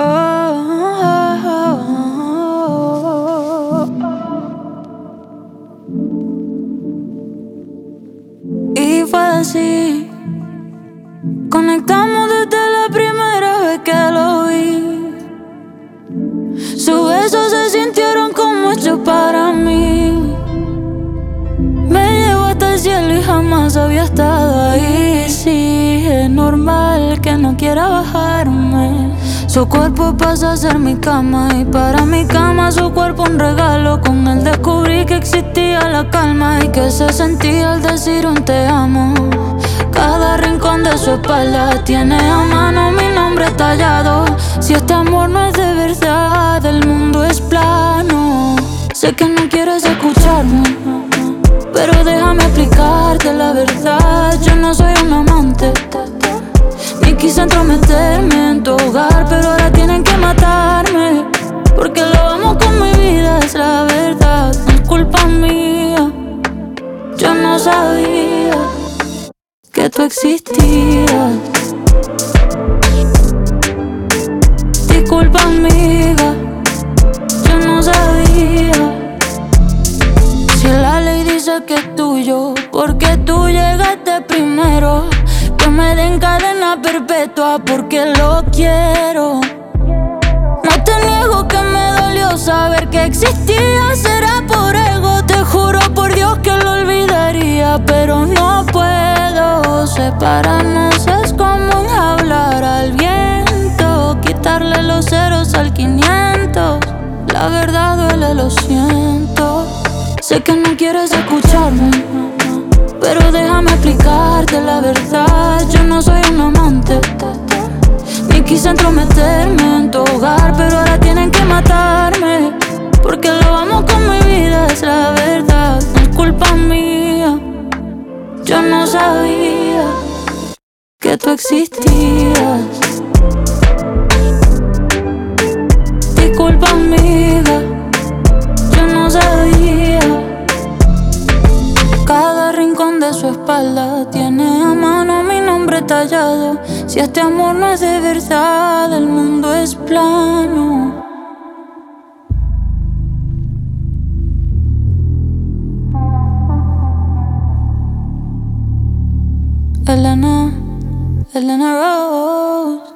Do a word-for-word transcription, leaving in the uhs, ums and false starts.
oh. Y fue así. Conectamos desde la primera vez que lo vi. Sus besos se sintieron como hechos para mí. Me llevó hasta el cielo y jamás había estado ahí. Sí, es normal que no quiera bajarme. Su cuerpo pasa a ser mi cama y para mi cama su cuerpo un regalo. Con él descubrí que existía la calma y que se sentía al decir un te amo. Cada rincón de su espalda tiene a mano mi nombre tallado. Si este amor no es de verdad, el mundo es plano. Sé que no quieres escucharme, pero déjame explicarte la verdad. Yo no soy un amante, ni quise entrometerme en tu hogar, pero ahora tienen que matarme, porque lo amo con mi vida, es la verdad. No es culpa mía, yo no sabía que tú existías. Disculpa amiga, yo no sabía. Si la ley dice que es tuyo, porque tú llegaste primero. Que me den cadena perpetua porque lo quiero. No te niego que me dolió saber que existía, será por ego. Te juro por Dios que lo olvidaría, pero no puedo. Separarnos es como hablar al viento, quitarle los ceros al quinientos. La verdad duele, lo siento. Sé que no quieres escucharme, pero déjame explicarte la verdad. Yo no soy un amante, ni quise entrometerme en tu hogar, pero ahora tienen que matarme, porque lo amo con mi vida, es la verdad. No es culpa mía, yo no sabía que tú existías. Disculpa amiga, yo no sabía. Cada rincón de su espalda tiene a mano mi nombre tallado. Si este amor no es de verdad, el mundo es plano. Elena, Elena Rose.